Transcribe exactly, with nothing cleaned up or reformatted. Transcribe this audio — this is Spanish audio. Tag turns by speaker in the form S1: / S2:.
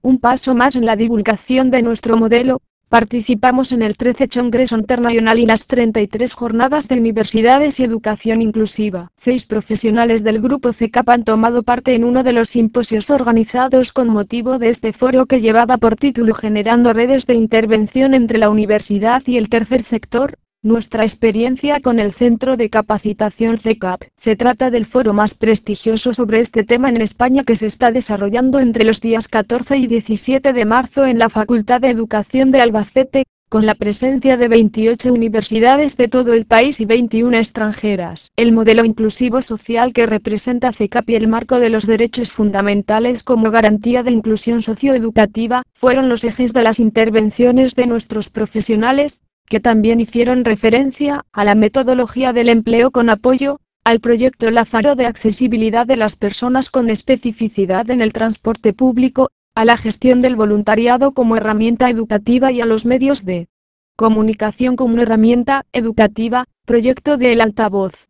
S1: Un paso más en la divulgación de nuestro modelo. Participamos en el trece Congreso Internacional y las treinta y tres Jornadas de Universidades y Educación Inclusiva. Seis profesionales del Grupo C E C A P han tomado parte en uno de los simposios organizados con motivo de este foro que llevaba por título Generando redes de intervención entre la universidad y el tercer sector. Nuestra experiencia con el Centro de Capacitación C E C A P. Se trata del foro más prestigioso sobre este tema en España que se está desarrollando entre los días catorce y diecisiete de marzo en la Facultad de Educación de Albacete, con la presencia de veintiocho universidades de todo el país y veintiuna extranjeras. El modelo inclusivo social que representa C E C A P y el marco de los derechos fundamentales como garantía de inclusión socioeducativa, fueron los ejes de las intervenciones de nuestros profesionales, que también hicieron referencia a la metodología del empleo con apoyo al proyecto Lázaro de accesibilidad de las personas con especificidad en el transporte público, a la gestión del voluntariado como herramienta educativa y a los medios de comunicación como herramienta educativa, proyecto de El Altavoz.